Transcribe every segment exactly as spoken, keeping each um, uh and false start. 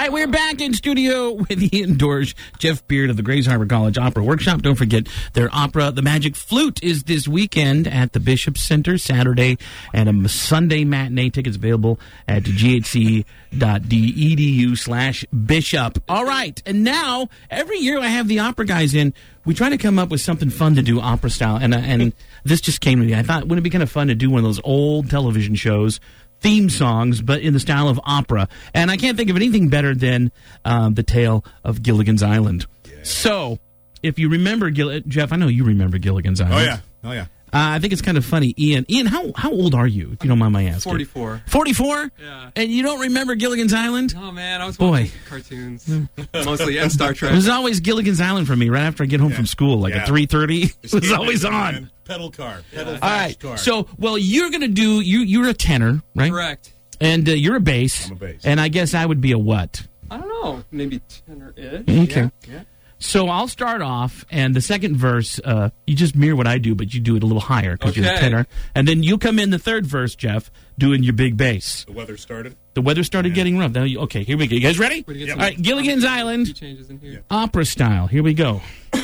right, we're back in studio with Ian Dorsch, Jeff Beard of the Grays Harbor College Opera Workshop. Don't forget their opera, The Magic Flute, is this weekend at the Bishop Center, Saturday and a Sunday matinee. Tickets available at ghc dot d e d u slash bishop. All right, and now every year I have the opera guys in. We try to come up with something fun to do opera style, and uh, and this just came to me. I thought, wouldn't it be kind of fun to do one of those old television shows, theme songs, but in the style of opera? And I can't think of anything better than um, the tale of Gilligan's Island. Yeah. So, if you remember, Gill- Jeff, I know you remember Gilligan's Island. Oh, yeah. Oh, yeah. Uh, I think it's kind of funny. Ian, Ian, how how old are you, if you don't mind my asking? forty-four. forty-four? Yeah. And you don't remember Gilligan's Island? Oh, man, I was Boy. watching cartoons, mostly, and Star Trek. It was always Gilligan's Island for me right after I get home Yeah. from school, like Yeah. at three thirty. It was always on. Man. Pedal car. Pedal All fast right. car. So, well, you're going to do, you, you're a tenor, right? Correct. And uh, you're a bass. I'm a bass. And I guess I would be a what? I don't know, maybe tenor-ish. Okay. Yeah. yeah. So I'll start off, and the second verse, uh, you just mirror what I do, but you do it a little higher because you're the Okay. tenor. And then you come in the third verse, Jeff, doing your big bass. The weather started. The weather started Yeah. getting rough. Now you, okay, here we go. You guys ready? Way to get Yep. some- All right, Gilligan's Few Island, changes in here. opera style. Here we go.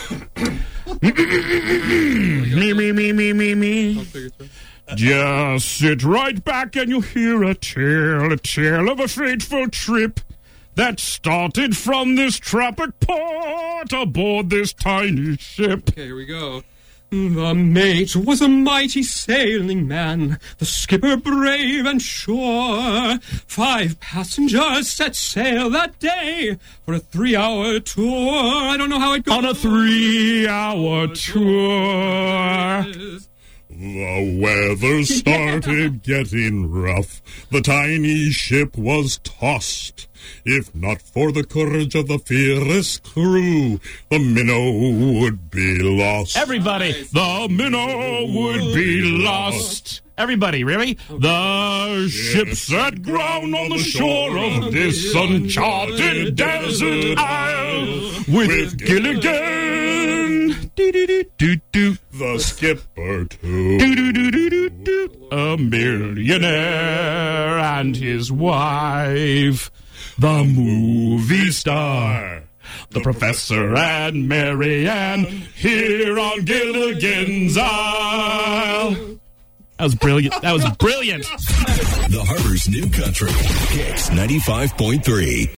me, me, me, me, me, me. I'll figure it through. Just sit right back and you hear a tale, a tale of a fateful trip that started from this tropic port aboard this tiny ship. Okay, here we go. The mate was a mighty sailing man, the skipper brave and sure. Five passengers set sail that day for a three-hour tour. I don't know how it goes. On a three-hour tour. The weather started getting rough. The tiny ship was tossed. If not for the courage of the fearless crew, the minnow would be lost. Everybody, the minnow would be lost. Everybody, really? The ship set ground on the shore of this uncharted desert isle with Gilligan. Do-do-do-do-do. The skipper, too. Do-do-do-do-do-do. A millionaire and his wife. The movie star. The professor and Marianne here on Gilligan's Isle. That was brilliant. That was brilliant. The Harbor's New Country, Kicks ninety-five point three.